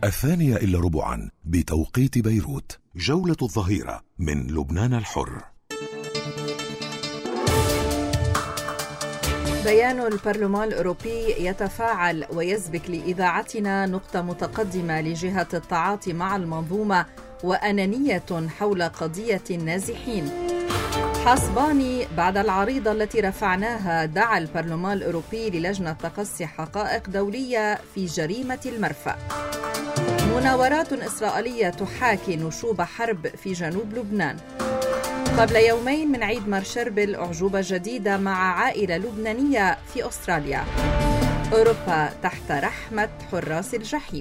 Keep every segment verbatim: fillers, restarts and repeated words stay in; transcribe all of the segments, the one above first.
الثانية إلا ربعا بتوقيت بيروت. جولة الظهيرة من لبنان الحر. بيان البرلمان الأوروبي يتفاعل ويسبك لإذاعتنا نقطة متقدمة لجهة التعاطي مع المنظومة وأنانية حول قضية النازحين. حسباني بعد العريضة التي رفعناها دعا البرلمان الأوروبي للجنة تقصي حقائق دولية في جريمة المرفأ. مناورات إسرائيلية تحاكي نشوب حرب في جنوب لبنان. قبل يومين من عيد مارشربل أعجوبة جديدة مع عائلة لبنانية في أستراليا. أوروبا تحت رحمة حراس الجحيم.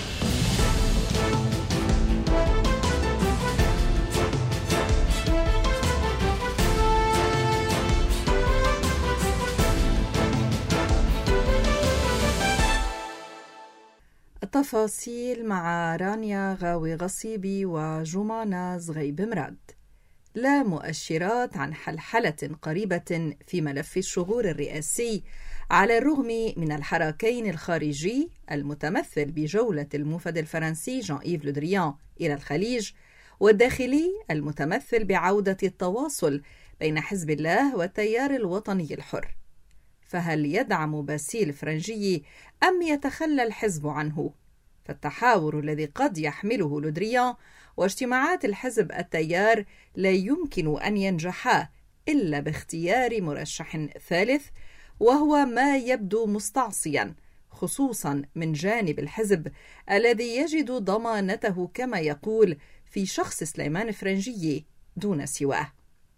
التفاصيل مع رانيا غاوي غصيبي وجمانة زغيب مراد. لا مؤشرات عن حلحلة قريبة في ملف الشغور الرئاسي على الرغم من الحراكين الخارجي المتمثل بجولة الموفد الفرنسي جان إيف لو دريان إلى الخليج، والداخلي المتمثل بعودة التواصل بين حزب الله والتيار الوطني الحر. فهل يدعم باسيل فرنجي أم يتخلى الحزب عنه؟ فالتحاور الذي قد يحمله لو دريان واجتماعات الحزب التيار لا يمكن أن ينجحا إلا باختيار مرشح ثالث، وهو ما يبدو مستعصيا خصوصا من جانب الحزب الذي يجد ضمانته كما يقول في شخص سليمان فرنجي دون سواه.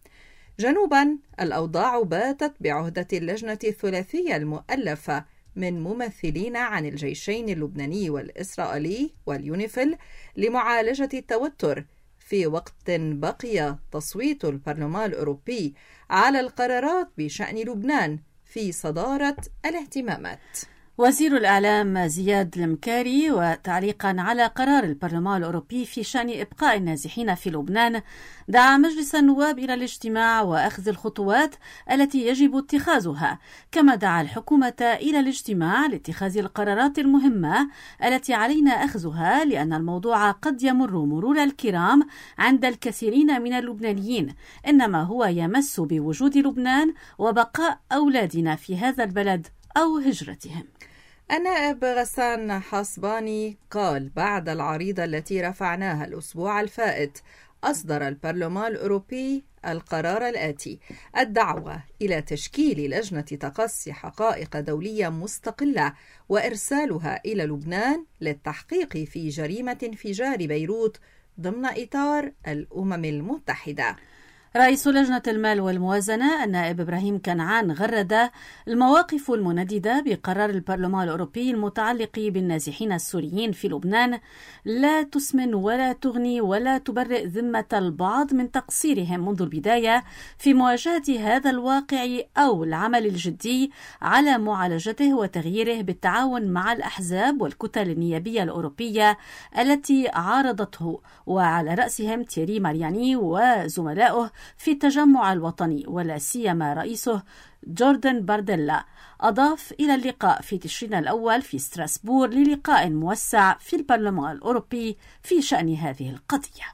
جنوبا الأوضاع باتت بعهدة اللجنة الثلاثية المؤلفة من ممثلين عن الجيشين اللبناني والإسرائيلي واليونيفيل لمعالجة التوتر، في وقت بقي تصويت البرلمان الأوروبي على القرارات بشأن لبنان في صدارة الاهتمامات. وزير الإعلام زياد المكاري وتعليقا على قرار البرلمان الأوروبي في شأن إبقاء النازحين في لبنان دعا مجلس النواب إلى الاجتماع وأخذ الخطوات التي يجب اتخاذها، كما دعا الحكومة إلى الاجتماع لاتخاذ القرارات المهمة التي علينا أخذها، لأن الموضوع قد يمر مرور الكرام عند الكثيرين من اللبنانيين، إنما هو يمس بوجود لبنان وبقاء أولادنا في هذا البلد أو هجرتهم. النائب غسان حسباني قال بعد العريضة التي رفعناها الأسبوع الفائت أصدر البرلمان الأوروبي القرار الآتي: الدعوة إلى تشكيل لجنة تقصي حقائق دولية مستقلة وإرسالها إلى لبنان للتحقيق في جريمة انفجار بيروت ضمن إطار الأمم المتحدة. رئيس لجنة المال والموازنة النائب إبراهيم كنعان غرد المواقف المنددة بقرار البرلمان الأوروبي المتعلق بالنازحين السوريين في لبنان لا تسمن ولا تغني ولا تبرئ ذمة البعض من تقصيرهم منذ البداية في مواجهة هذا الواقع أو العمل الجدي على معالجته وتغييره بالتعاون مع الأحزاب والكتل النيابية الأوروبية التي عارضته، وعلى رأسهم تيري مارياني وزملائه في التجمع الوطني ولا سيما رئيسه جوردن بارديلا. أضاف إلى اللقاء في تشرين الأول في ستراسبور للقاء موسع في البرلمان الأوروبي في شأن هذه القضية.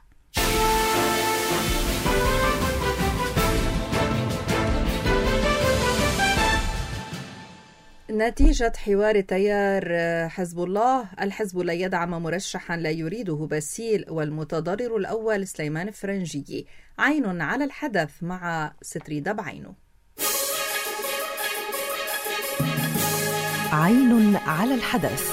نتيجة حوار تيار حزب الله، الحزب لا يدعم مرشحا لا يريده باسيل والمتضرر الأول سليمان فرنجي. عين على الحدث مع ستريدة بعينه. عين على الحدث.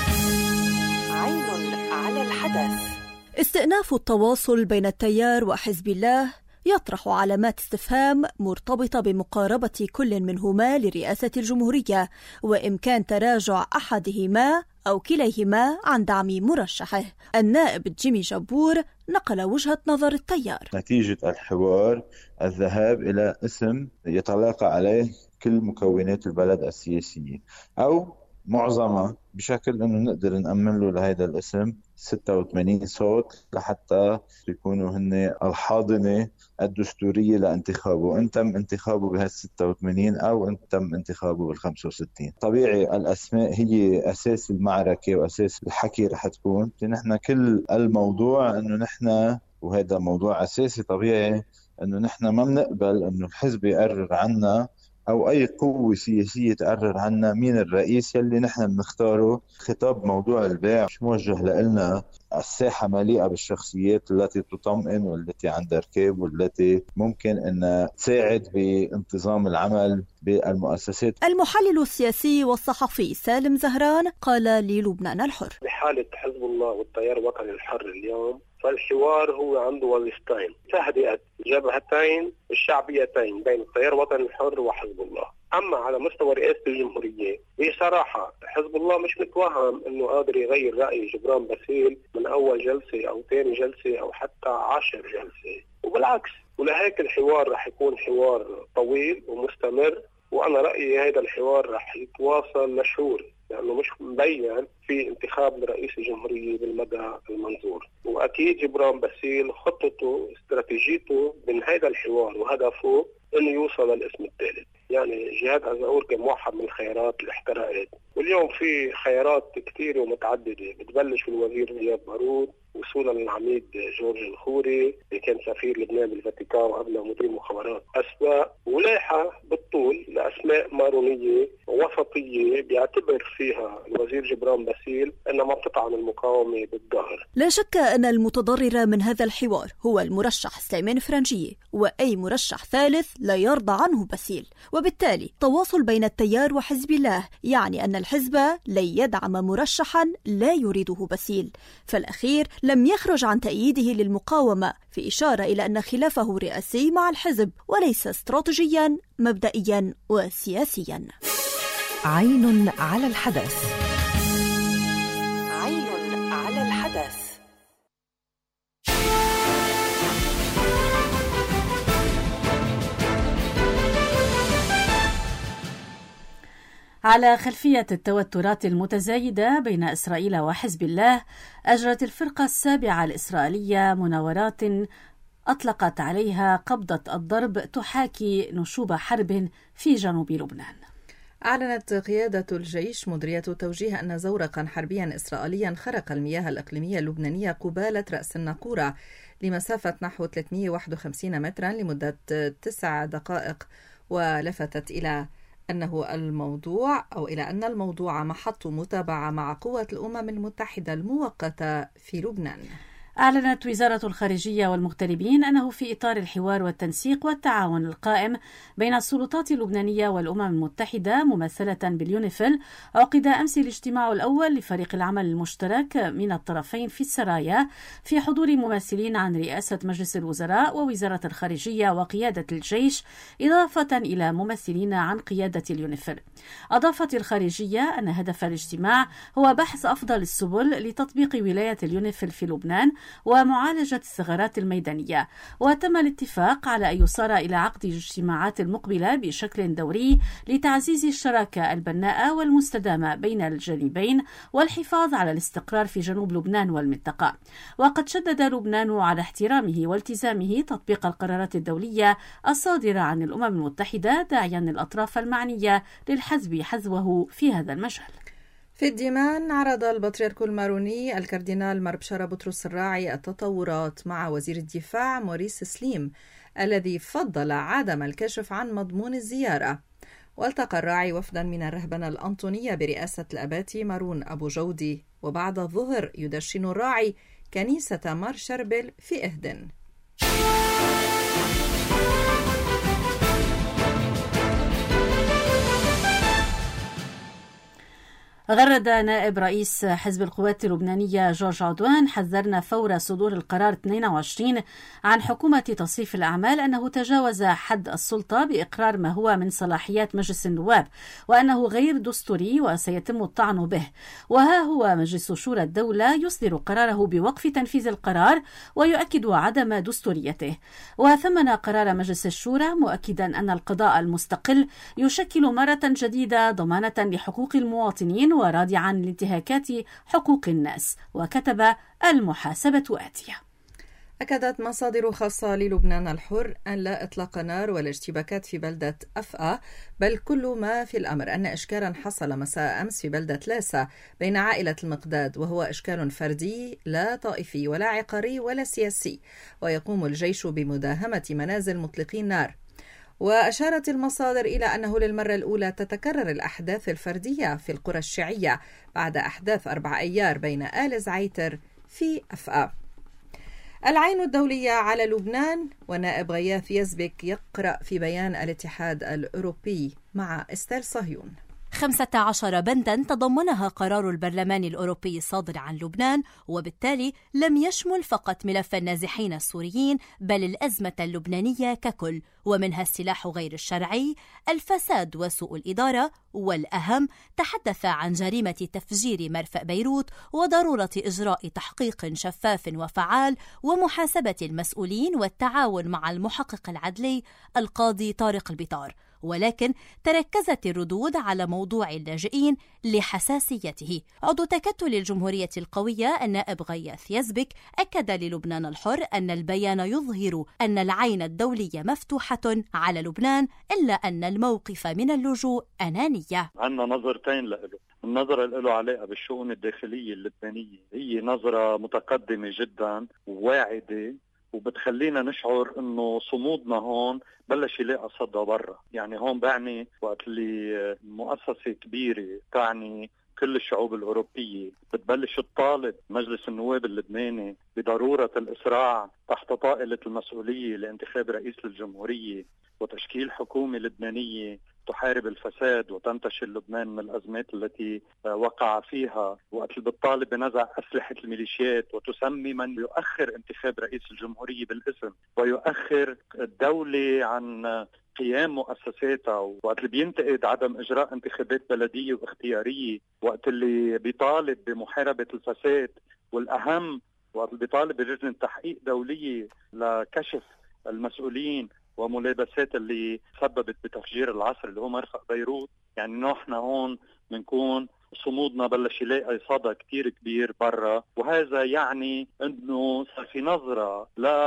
عين على الحدث. استئناف التواصل بين التيار وحزب الله يطرح علامات استفهام مرتبطة بمقاربة كل منهما لرئاسة الجمهورية وإمكان تراجع أحدهما أو كليهما عن دعم مرشحه. النائب جيمي جبور نقل وجهة نظر التيار. نتيجة الحوار الذهاب إلى اسم يتلاقى عليه كل مكونات البلد السياسية أو معظمها، بشكل أنه نقدر نأمن له لهذا الاسم ستة وثمانين صوت لحتى يكونوا هن الحاضنة الدستورية لانتخابه، إن تم انتخابه بهال ستة وثمانين أو إن تم انتخابه بال خمسة وستين. طبيعي الأسماء هي أساس المعركة وأساس الحكي رح تكون. نحن كل الموضوع إنه نحن، وهذا موضوع أساسي طبيعي، إنه نحن ما بنقبل إنه الحزب يقرر عنا أو أي قوة سياسية تقرر عنا مين الرئيس يلي نحن بنختاره. خطاب موضوع البيع مش موجه لنا. الساحة مليئة بالشخصيات التي تطمئن والتي عندها ركاب والتي ممكن أن تساعد بانتظام العمل بالمؤسسات. المحلل السياسي والصحفي سالم زهران قال للبنان الحر: بحالة حزب الله والتيار الوطني الحر اليوم، فالحوار هو عنده وظيفتين: تهدئة جبهتين الشعبيتين بين التيار الوطني الحر وحزب الله. أما على مستوى رئاسة الجمهورية، بصراحة حزب الله مش متوهم أنه قادر يغير رأي جبران باسيل من أول جلسة أو ثاني جلسة أو حتى عشر جلسة، وبالعكس. ولهيك الحوار رح يكون حوار طويل ومستمر، وأنا رأيي هذا الحوار رح يتواصل لشهور، لأنه يعني مش مبين في انتخاب لرئيس الجمهورية بالمدى المنظور. وأكيد جبران باسيل خطته استراتيجيته من هذا الحوار وهدفه أنه يوصل للاسم الثالث. يعني جهاد أزاور كان موحد من الخيارات اللي احترقت، واليوم في خيارات كثيرة ومتعددة، بتبلش بالوزير رياض بارود وصولا للعميد جورج الخوري اللي كان سفير لبنان بالفاتيكان وقبله مدير مخابرات أسبق، ولايحة بالطول لأسماء مارونية وسطية بيعتبر فيها الوزير جبران باسيل أنها ما بتطعن المقاومة بالظهر. لا شك أن المتضرر من هذا الحوار هو المرشح سليمان فرنجية، وأي مرشح ثالث لا يرضى عنه باسيل، وبالتالي تواصل بين التيار وحزب الله يعني أن الحزب لن يدعم مرشحا لا يريده باسيل. فالأخير لم يخرج عن تأييده للمقاومة، في إشارة إلى أن خلافه رئاسي مع الحزب وليس استراتيجيا مبدئيا وسياسيا. عين على الحدث. عين على الحدث. على خلفية التوترات المتزايدة بين إسرائيل وحزب الله، أجرت الفرقة السابعة الإسرائيلية مناورات أطلقت عليها قبضة الضرب تحاكي نشوب حرب في جنوب لبنان. أعلنت قيادة الجيش مديرية توجيه أن زورقا حربيا إسرائيليا خرق المياه الإقليمية اللبنانية قبالة رأس الناقورة لمسافة نحو ثلاثمئة وواحد وخمسين مترا لمدة تسع دقائق، ولفتت إلى أنه الموضوع أو إلى أن الموضوع محط متابعة مع قوة الأمم المتحدة المؤقتة في لبنان. أعلنت وزارة الخارجية والمغتربين أنه في إطار الحوار والتنسيق والتعاون القائم بين السلطات اللبنانية والأمم المتحدة ممثلة باليونيفيل، عقد أمس الاجتماع الأول لفريق العمل المشترك من الطرفين في السرايا في حضور ممثلين عن رئاسة مجلس الوزراء ووزارة الخارجية وقيادة الجيش، إضافة إلى ممثلين عن قيادة اليونيفيل. أضافت الخارجية أن هدف الاجتماع هو بحث أفضل السبل لتطبيق ولاية اليونيفيل في لبنان ومعالجة الثغرات الميدانية، وتم الاتفاق على أن يصار إلى عقد الاجتماعات المقبلة بشكل دوري لتعزيز الشراكة البناءة والمستدامة بين الجانبين والحفاظ على الاستقرار في جنوب لبنان والمنطقة. وقد شدد لبنان على احترامه والتزامه تطبيق القرارات الدولية الصادرة عن الأمم المتحدة، داعيا الأطراف المعنية للحزب حذوه في هذا المجال. في الديمان عرض البطريرك الماروني الكاردينال مربشارة بطرس الراعي التطورات مع وزير الدفاع موريس سليم، الذي فضل عدم الكشف عن مضمون الزيارة. والتقى الراعي وفدا من الرهبنة الأنطونية برئاسة الأباتي مارون أبو جودي، وبعد الظهر يدشن الراعي كنيسة مار شربل في إهدن. غرد نائب رئيس حزب القوات اللبنانية جورج عدوان: حذرنا فور صدور القرار اثنين وعشرين عن حكومة تصريف الأعمال أنه تجاوز حد السلطة بإقرار ما هو من صلاحيات مجلس النواب، وأنه غير دستوري وسيتم الطعن به. وها هو مجلس شورى الدولة يصدر قراره بوقف تنفيذ القرار ويؤكد عدم دستوريته. وثمن قرار مجلس الشورى مؤكدا أن القضاء المستقل يشكل مرة جديدة ضمانة لحقوق المواطنين ورادعا لانتهاكات حقوق الناس، وكتب: المحاسبة آتية. أكدت مصادر خاصة للبنان الحر أن لا إطلاق نار ولا اشتباكات في بلدة أفأ، بل كل ما في الأمر أن إشكالا حصل مساء أمس في بلدة لاسا بين عائلة المقداد، وهو إشكال فردي لا طائفي ولا عقاري ولا سياسي، ويقوم الجيش بمداهمة منازل مطلقي النار. وأشارت المصادر إلى أنه للمرة الأولى تتكرر الأحداث الفردية في القرى الشيعية بعد أحداث أربع أيار بين آل زعيتر في أفأ. العين الدولية على لبنان، ونائب غياث يزبك يقرأ في بيان الاتحاد الأوروبي مع إستيل صهيون. خمسة عشر بندا تضمنها قرار البرلمان الأوروبي الصادر عن لبنان، وبالتالي لم يشمل فقط ملف النازحين السوريين بل الأزمة اللبنانية ككل، ومنها السلاح غير الشرعي، الفساد وسوء الإدارة، والأهم تحدث عن جريمة تفجير مرفأ بيروت وضرورة إجراء تحقيق شفاف وفعال ومحاسبة المسؤولين والتعاون مع المحقق العدلي القاضي طارق البطار. ولكن تركزت الردود على موضوع اللاجئين لحساسيته. عضو تكتل الجمهورية القوية النائب غياث يزبك أكد للبنان الحر أن البيان يظهر أن العين الدولية مفتوحة على لبنان، إلا أن الموقف من اللجوء أنانية. عندنا نظرتين له. النظرة اللي له علاقة بالشؤون الداخلية اللبنانية هي نظرة متقدمة جدا وواعدة، وبتخلينا نشعر انه صمودنا هون بلش يلاقى صدى برا. يعني هون بعني وقت اللي مؤسسة كبيرة تعني كل الشعوب الأوروبية بتبلش تطالب مجلس النواب اللبناني بضرورة الإسراع تحت طائلة المسؤولية لانتخاب رئيس للجمهورية وتشكيل حكومة لبنانية تحارب الفساد وتنتشل لبنان من الأزمات التي وقع فيها، وقت اللي بتطالب بنزع أسلحة الميليشيات وتسمي من يؤخر انتخاب رئيس الجمهورية بالاسم ويؤخر الدولة عن قيام مؤسساتها، وقت اللي بينتقد عدم إجراء انتخابات بلدية واختيارية، وقت اللي بيطالب بمحاربة الفساد، والأهم وقت اللي بيطالب بلجنة تحقيق دولية لكشف المسؤولين وملابسات اللي سببت بتفجير العصر اللي هو مرفأ بيروت. يعني نحن هون بنكون صمودنا بلش يلاقي صدى كتير كبير برا، وهذا يعني انه صار في نظرة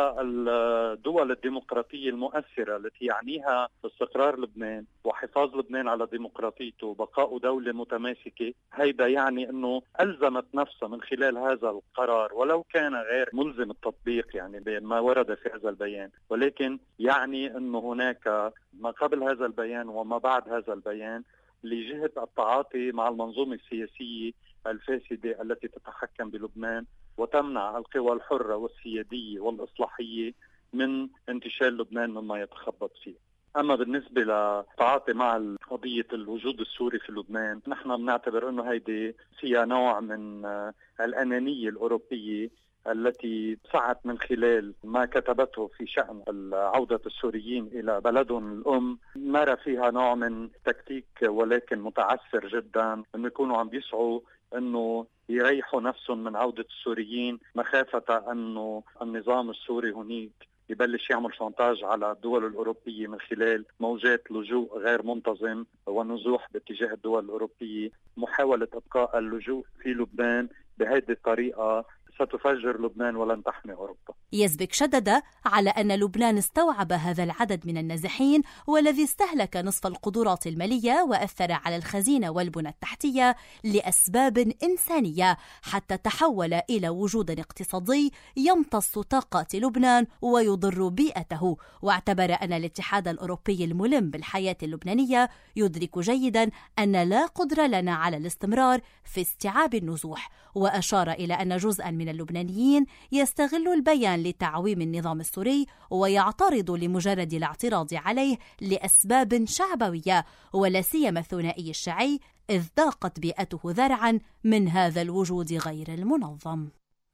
للدول الديمقراطية المؤثرة التي يعنيها استقرار لبنان وحفاظ لبنان على ديمقراطيته وبقاء دولة متماسكة. هيدا يعني انه ألزمت نفسها من خلال هذا القرار، ولو كان غير ملزم التطبيق يعني بما ورد في هذا البيان، ولكن يعني انه هناك ما قبل هذا البيان وما بعد هذا البيان لجهة التعاطي مع المنظومة السياسية الفاسدة التي تتحكم بلبنان وتمنع القوى الحرة والسيادية والإصلاحية من انتشال لبنان مما يتخبط فيه. أما بالنسبة للتعاطي مع قضية الوجود السوري في لبنان، نحن بنعتبر أنه هيدي فيها نوع من الأنانية الأوروبية التي سعت من خلال ما كتبته في شأن عودة السوريين إلى بلدهم الأم، نرى فيها نوع من تكتيك ولكن متعسر جدا، أنه يكونوا عم بيسعوا أنه يريحوا نفسهم من عودة السوريين مخافة أنه النظام السوري هناك يبلش يعمل شانتاج على الدول الأوروبية من خلال موجات لجوء غير منتظم ونزوح باتجاه الدول الأوروبية. محاولة إبقاء اللجوء في لبنان بهذه الطريقة ستفجر لبنان ولن تحمي أوروبا. يزبك شدد على أن لبنان استوعب هذا العدد من النازحين والذي استهلك نصف القدرات المالية وأثر على الخزينة والبنى التحتية لأسباب إنسانية، حتى تحول إلى وجود اقتصادي يمتص طاقات لبنان ويضر بيئته. واعتبر أن الاتحاد الأوروبي الملم بالحياة اللبنانية يدرك جيدا أن لا قدرة لنا على الاستمرار في استيعاب النزوح، وأشار إلى أن جزءا من اللبنانيين يستغل البيان لتعويم النظام السوري ويعترض لمجرد الاعتراض عليه لأسباب شعبوية، ولا سيما الثنائي الشيعي، إذ ضاقت بيئته ذرعا من هذا الوجود غير المنظم.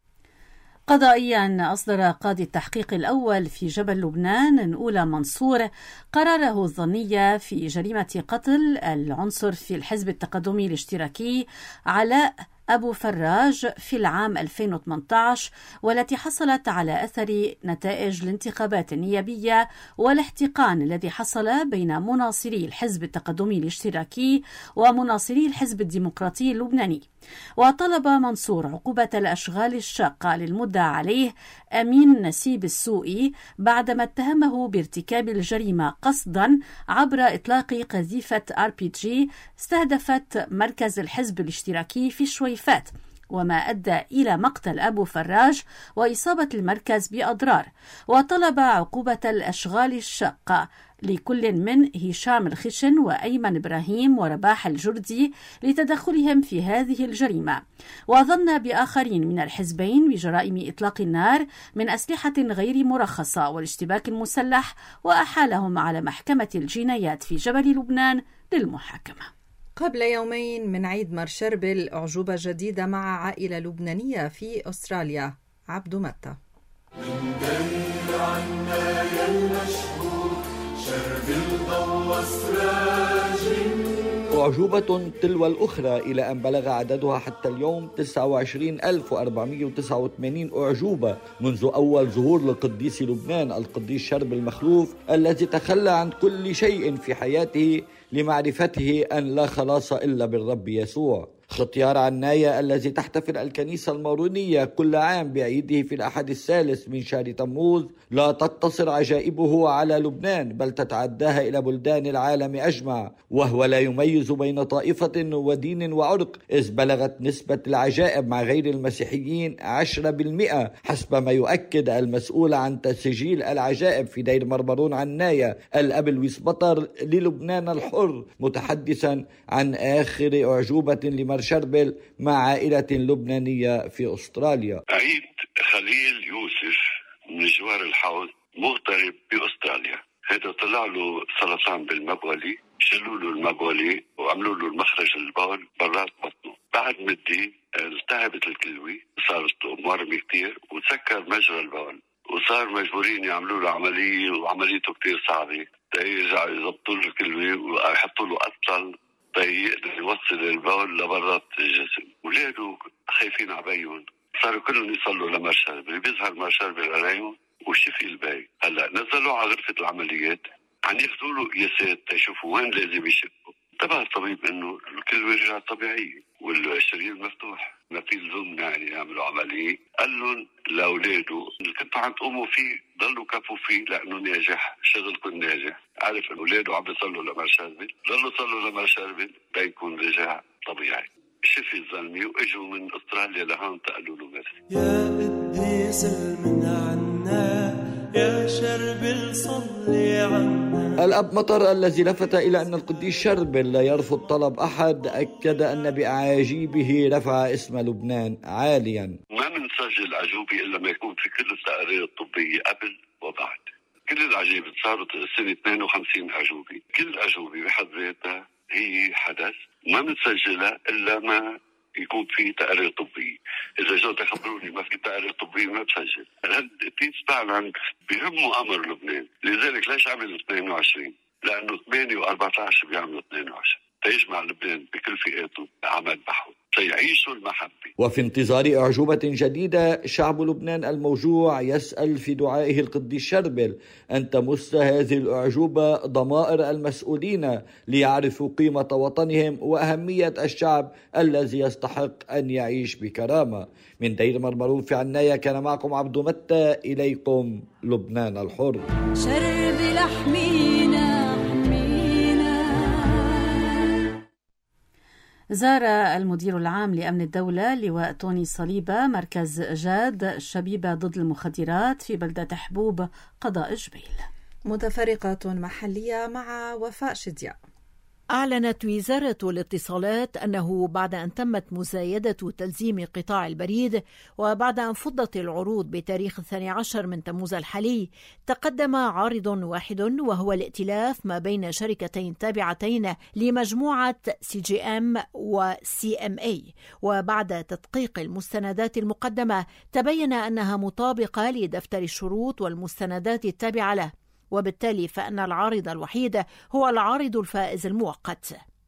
قضائيا أصدر قاضي التحقيق الأول في جبل لبنان نقولة منصور قراره الظني في جريمة قتل العنصر في الحزب التقدمي الاشتراكي علاء أبو فراج في العام ألفين وثمانية عشر، والتي حصلت على أثر نتائج الانتخابات النيابية والاحتقان الذي حصل بين مناصري الحزب التقدمي الاشتراكي ومناصري الحزب الديمقراطي اللبناني. وطلب منصور عقوبة الأشغال الشاقة للمدعى عليه أمين نسيب السوقي بعدما اتهمه بارتكاب الجريمة قصدا عبر إطلاق قذيفة آر بي جي استهدفت مركز الحزب الاشتراكي في الشويفات، وما أدى إلى مقتل أبو فراج وإصابة المركز بأضرار. وطلب عقوبة الأشغال الشاقة لكل من هشام الخشن وأيمن إبراهيم ورباح الجردي لتدخلهم في هذه الجريمة. وظن بآخرين من الحزبين بجرائم إطلاق النار من أسلحة غير مرخصة والاشتباك المسلح، وأحالهم على محكمة الجنايات في جبل لبنان للمحاكمة. قبل يومين من عيد مرشربل، أعجوبة جديدة مع عائلة لبنانية في أستراليا. عبد متى. أعجوبة تلو الأخرى، إلى أن بلغ عددها حتى اليوم تسعة وعشرين ألف وأربعمائة وتسعة وثمانين أعجوبة منذ أول ظهور لقديس لبنان القديس شرب المخلوف، الذي تخلى عن كل شيء في حياته لمعرفته أن لا خلاص إلا بالرب يسوع. ختيار عناية الذي تحتفل الكنيسة المارونية كل عام بعيده في الأحد الثالث من شهر تموز لا تقتصر عجائبه على لبنان، بل تتعداها إلى بلدان العالم أجمع، وهو لا يميز بين طائفة ودين وعرق، إذ بلغت نسبة العجائب مع غير المسيحيين عشرة بالمئة حسب ما يؤكد المسؤول عن تسجيل العجائب في دير مرمرون عناية الأب لويس بطر للبنان الحر، متحدثا عن آخر أعجوبة لمرشربل مع عائلة لبنانية في أستراليا. عيد خليل يوسف من جوار الحوض مغترب بأستراليا، هذا طلع له سرطان بالمبولي، شلوا له المبولي وعملوا له المخرج البول برات بطنه. بعد مدة التهبت الكلوي، صارت مورمة كتير وتسكر مجرى البول، وصار مجبورين يعملوا له عملية، وعمليته كتير صعبة، يرجعوا يضبطوا له الكلوي ويحطوا له أطلال يقدر يوصل البول لبرات الجسم. ولاده خايفين عبيهم، صاروا كلهم يصلوا لمرشربل، بيظهر مرشربل عليهم وشفي الباقي. هلا نزلوا على غرفة العمليات عم ياخذوا له قياسات تشوفوا وين لازم يشقوا. انتبه الطبيب انه الكلوي رجعت طبيعية والشريان مفتوح، ما في لزوم يعني يعملوا عملية. قال لهم لاولاده اللي كنتوا عم تقوموا فيه ضلوا كفوا فيه لانه ناجح، شغلكم ناجح. عارف انه اولاده عم بيصلوا لمرشربل، ضلوا صلوا لمرشربل بيكون رجع طبيعي. شفي الزلمه واجوا من استراليا لهون تقالوا له ميرسي. يا قديس من عنا يا شربل صلي عنا. الأب مطر الذي لفت إلى أن القديس شربل لا يرفض طلب أحد أكد أن بأعاجيبه رفع اسم لبنان عاليا. ما منسجل عجوبي إلا ما يكون في كل التقارير الطبية قبل وبعد. كل العجيب صارت سنة اثنين وخمسين عجوبي، كل عجوبي بحد ذاتها هي حدث ما منسجلة إلا ما يكون في تقارير طبية. إذا جو تخبروني ما في تقارير طبية ما بسجل. التيس فعلا بيهموا أمر لبنان، لذلك ليش عمل اثنين وعشرين؟ لأنه ثمانية وأربعة عشر بيعملوا اثنين وعشرين، تيجمع لبنان بكل فئاته عمل بحث سيعيشوا المحبة. وفي انتظار أعجوبة جديدة، شعب لبنان الموجوع يسأل في دعائه القديس شربل أن تمس هذه الأعجوبة ضمائر المسؤولين ليعرفوا قيمة وطنهم وأهمية الشعب الذي يستحق أن يعيش بكرامة. من دير مرمرون في عناية كان معكم عبد متى، إليكم لبنان الحر. شرب لحمينا زار المدير العام لأمن الدولة لواء توني صليبة مركز جاد الشبيبة ضد المخدرات في بلدة حبوب قضاء جبيل. متفرقة محلية مع وفاء شدياء. أعلنت وزارة الاتصالات أنه بعد أن تمت مزايدة تلزيم قطاع البريد وبعد أن فضت العروض بتاريخ الثاني عشر من تموز الحالي، تقدم عارض واحد وهو الائتلاف ما بين شركتين تابعتين لمجموعة سي جي إم و سي إم إيه، وبعد تدقيق المستندات المقدمة تبين أنها مطابقة لدفتر الشروط والمستندات التابعة له، وبالتالي فإن العارض الوحيد هو العارض الفائز المؤقت.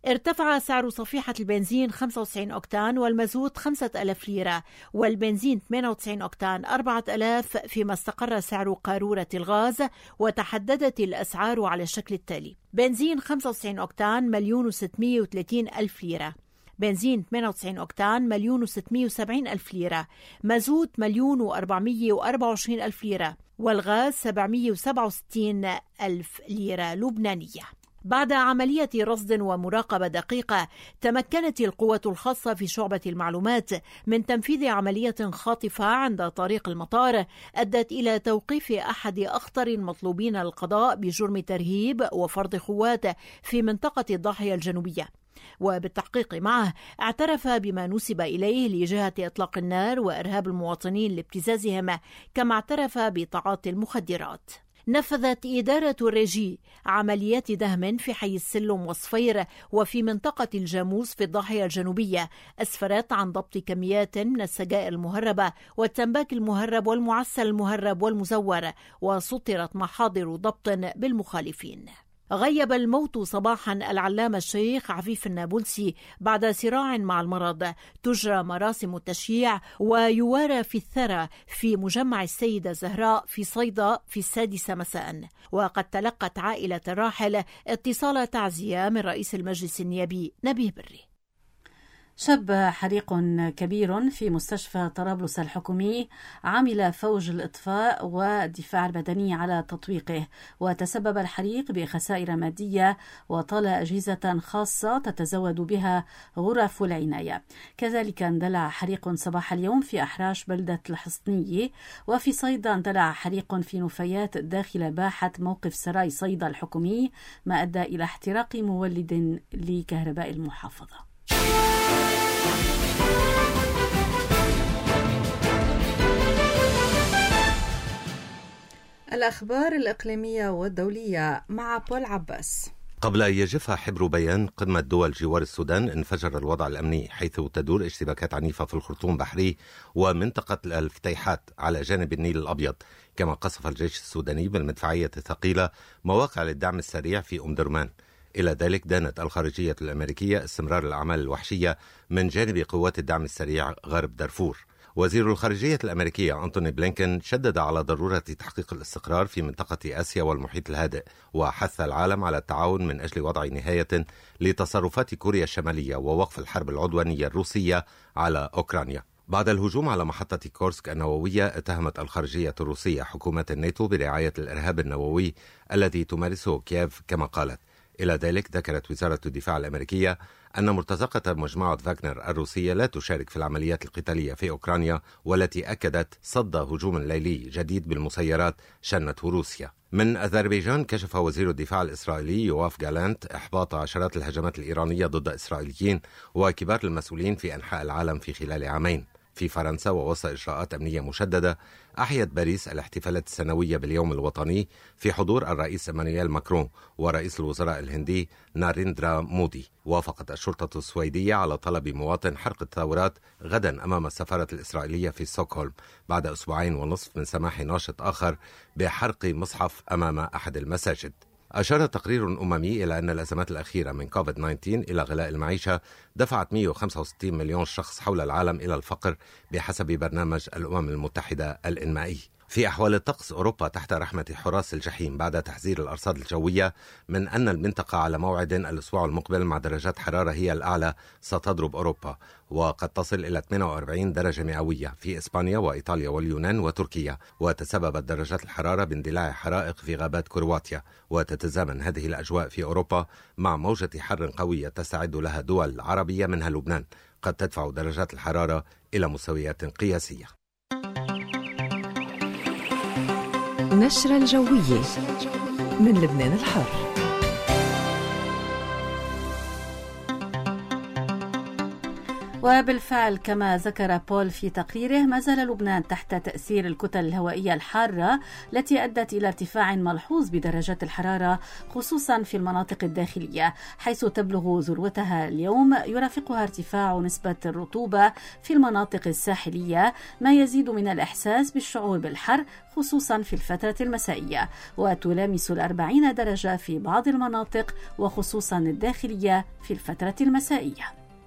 ارتفع سعر صفيحة البنزين خمسة وتسعين أوكتان والمازوت خمسة آلاف ليرة، والبنزين ثمانية وتسعين أوكتان أربعة آلاف، فيما استقر سعر قارورة الغاز وتحددت الأسعار على الشكل التالي: بنزين خمسة وتسعين أوكتان مليون وستمائة وثلاثين ألف ليرة، بنزين ثمانية وتسعين أوكتان مليون وستمائة وسبعين ألف ليرة، مازوت مليون وأربعمائة وأربعة وعشرين ألف ليرة، والغاز سبعمائة وسبعة وستين ألف ليرة لبنانية. بعد عملية رصد ومراقبة دقيقة، تمكنت القوة الخاصة في شعبة المعلومات من تنفيذ عملية خاطفة عند طريق المطار أدت إلى توقيف أحد أخطر المطلوبين القضاء بجرم ترهيب وفرض قوات في منطقة الضاحية الجنوبية. وبالتحقيق معه اعترف بما نسب إليه لجهة إطلاق النار وإرهاب المواطنين لابتزازهم، كما اعترف بتعاطي المخدرات. نفذت إدارة الريجي عمليات دهم في حي السلم وصفير وفي منطقة الجاموس في الضاحية الجنوبية، أسفرت عن ضبط كميات من السجائر المهربة والتنباك المهرب والمعسل المهرب والمزور، وسطرت محاضر ضبط بالمخالفين. غيب الموت صباحا العلامة الشيخ عفيف النابلسي بعد صراع مع المرض. تجرى مراسم التشييع ويوارى في الثرى في مجمع السيدة زهراء في صيدا في السادسة مساء. وقد تلقت عائلة الراحل اتصال تعزية من رئيس المجلس النيابي نبيه بري. شب حريق كبير في مستشفى طرابلس الحكومي عمل فوج الإطفاء والدفاع المدني على تطويقه، وتسبب الحريق بخسائر مادية وطال أجهزة خاصة تتزود بها غرف العناية. كذلك اندلع حريق صباح اليوم في أحراش بلدة الحصنية، وفي صيدا اندلع حريق في نفايات داخل باحة موقف سراي صيدا الحكومي، ما أدى إلى احتراق مولد لكهرباء المحافظة. الأخبار الإقليمية والدولية مع بول عباس. قبل أن يجف حبر بيان قمة دول جوار السودان، انفجر الوضع الأمني حيث تدور اشتباكات عنيفة في الخرطوم بحري ومنطقة الفتيحات على جانب النيل الأبيض. كما قصف الجيش السوداني بالمدفعية الثقيلة مواقع للدعم السريع في أم درمان. إلى ذلك دانت الخارجية الأمريكية استمرار الأعمال الوحشية من جانب قوات الدعم السريع غرب دارفور. وزير الخارجية الأمريكية أنتوني بلينكن شدد على ضرورة تحقيق الاستقرار في منطقة آسيا والمحيط الهادئ، وحث العالم على التعاون من أجل وضع نهاية لتصرفات كوريا الشمالية ووقف الحرب العدوانية الروسية على أوكرانيا. بعد الهجوم على محطة كورسك النووية، اتهمت الخارجية الروسية حكومة الناتو برعاية الإرهاب النووي الذي تمارسه كييف كما قالت. إلى ذلك ذكرت وزارة الدفاع الأمريكية أن مرتزقة مجموعة فاغنر الروسية لا تشارك في العمليات القتالية في أوكرانيا، والتي أكدت صد هجوم ليلي جديد بالمسيرات شنته روسيا. من أذربيجان، كشف وزير الدفاع الإسرائيلي يواف جالانت إحباط عشرات الهجمات الإيرانية ضد إسرائيليين وكبار المسؤولين في أنحاء العالم في خلال عامين. في فرنسا، ووسط إجراءات أمنية مشددة، أحيت باريس الاحتفالات السنوية باليوم الوطني في حضور الرئيس إيمانويل ماكرون ورئيس الوزراء الهندي ناريندرا مودي. وافقت الشرطة السويدية على طلب مواطن حرق التاورات غدا أمام السفارة الإسرائيلية في ستوكهولم بعد أسبوعين ونصف من سماح ناشط آخر بحرق مصحف أمام أحد المساجد. أشار تقرير أممي إلى أن الأزمات الأخيرة من كوفيد تسعة عشر إلى غلاء المعيشة دفعت مئة وخمسة وستين مليون شخص حول العالم إلى الفقر بحسب برنامج الأمم المتحدة الإنمائي. في أحوال الطقس، أوروبا تحت رحمة حراس الجحيم بعد تحذير الأرصاد الجوية من أن المنطقة على موعد الأسبوع المقبل مع درجات حرارة هي الأعلى ستضرب أوروبا، وقد تصل إلى ثمانية وأربعين درجة مئوية في إسبانيا وإيطاليا واليونان وتركيا. وتسببت درجات الحرارة باندلاع حرائق في غابات كرواتيا. وتتزامن هذه الأجواء في أوروبا مع موجة حر قوية تستعد لها دول عربية منها لبنان، قد تدفع درجات الحرارة إلى مستويات قياسية. نشرة الجوية من لبنان الحر. وبالفعل كما ذكر بول في تقريره، ما زال لبنان تحت تأثير الكتل الهوائية الحارة التي أدت إلى ارتفاع ملحوظ بدرجات الحرارة خصوصا في المناطق الداخلية، حيث تبلغ ذروتها اليوم يرافقها ارتفاع نسبة الرطوبة في المناطق الساحلية، ما يزيد من الإحساس بالشعور بالحر خصوصا في الفترة المسائية، وتلامس الأربعين درجة في بعض المناطق وخصوصا الداخلية في الفترة المسائية.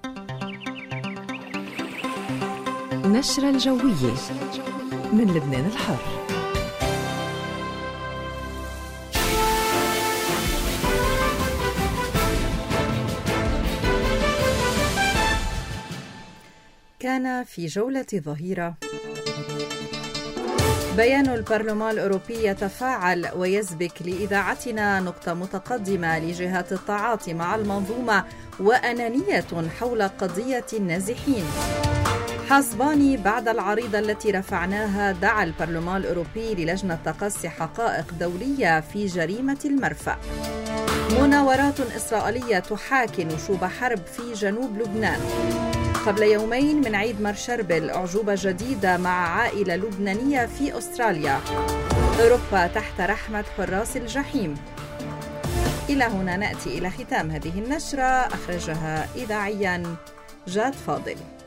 نشرة الجوية من لبنان الحر. كان في جولة ظهيرة بيان البرلمان الأوروبي يتفاعل ويسبك لإذاعتنا نقطة متقدمة لجهات التعاطي مع المنظومة وأنانية حول قضية النازحين. حسباني بعد العريضة التي رفعناها دعا البرلمان الأوروبي للجنة تقصي حقائق دولية في جريمة المرفأ. مناورات إسرائيلية تحاكي نشوب حرب في جنوب لبنان. قبل يومين من عيد مرشربل أعجوبة جديدة مع عائلة لبنانية في أستراليا. أوروبا تحت رحمة حراس الجحيم. إلى هنا نأتي إلى ختام هذه النشرة، أخرجها إذاعيا جاد فاضل.